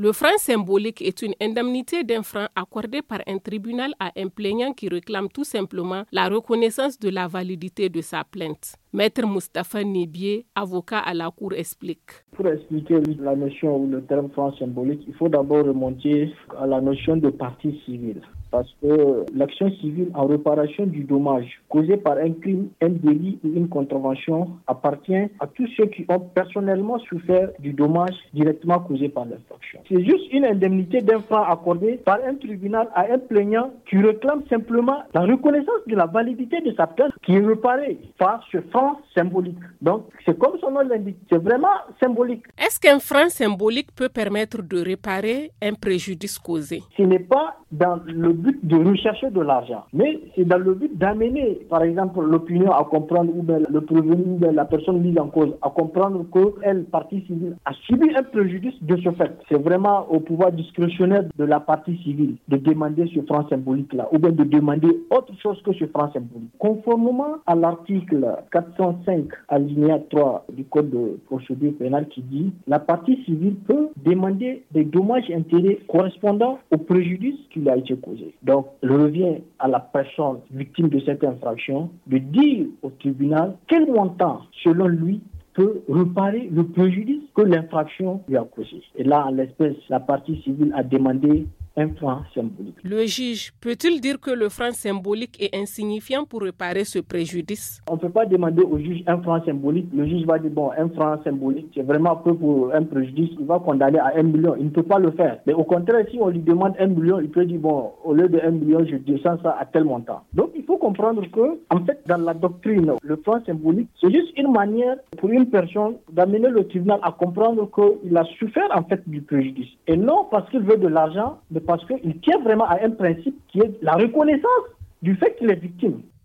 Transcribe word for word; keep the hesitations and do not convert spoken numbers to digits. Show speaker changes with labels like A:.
A: Le franc symbolique est une indemnité d'un franc accordée par un tribunal à un plaignant qui réclame tout simplement la reconnaissance de la validité de sa plainte. Maître Moustapha Nibié, avocat à la Cour, explique.
B: Pour expliquer la notion ou le terme franc symbolique, il faut d'abord remonter à la notion de partie civile. Parce que l'action civile en réparation du dommage causé par un crime, un délit ou une contravention appartient à tous ceux qui ont personnellement souffert du dommage directement causé par l'infraction. C'est juste une indemnité d'un franc accordée par un tribunal à un plaignant qui réclame simplement la reconnaissance de la validité de sa plainte qui est réparée par ce franc symbolique. Donc, c'est comme son nom l'indique, c'est vraiment symbolique.
A: Est-ce qu'un franc symbolique peut permettre de réparer un préjudice causé?
B: Ce n'est pas dans le but de rechercher de l'argent, mais c'est dans le but d'amener, par exemple, l'opinion à comprendre, ou bien le prévenu, ou la personne mise en cause, à comprendre qu'elle, partie civile, a subi un préjudice de ce fait. C'est vraiment au pouvoir discrétionnaire de la partie civile de demander ce franc symbolique-là, ou bien de demander autre chose que ce franc symbolique. Conformément à l'article quatre cent cinq, alinéa trois du Code de procédure pénale qui dit la partie civile peut demander des dommages et intérêts correspondant au préjudice qui lui a été causé. Donc, il revient à la personne victime de cette infraction de dire au tribunal quel montant, selon lui, peut réparer le préjudice que l'infraction lui a causé. Et là, en l'espèce, la partie civile a demandé un franc symbolique.
A: Le juge peut-il dire que le franc symbolique est insignifiant pour réparer ce préjudice?
B: On ne peut pas demander au juge un franc symbolique. Le juge va dire, bon, un franc symbolique, c'est vraiment peu pour un préjudice. Il va condamner à un million. Il ne peut pas le faire. Mais au contraire, si on lui demande un million, il peut dire, bon, au lieu de un million, je descends ça à tel montant. Donc, il faut comprendre que, en fait, dans la doctrine, le franc symbolique, c'est juste une manière pour une personne d'amener le tribunal à comprendre qu'il a souffert, en fait, du préjudice. Et non parce qu'il veut de l'argent, mais parce qu'il tient vraiment à un principe qui est la reconnaissance du fait qu'il est victime.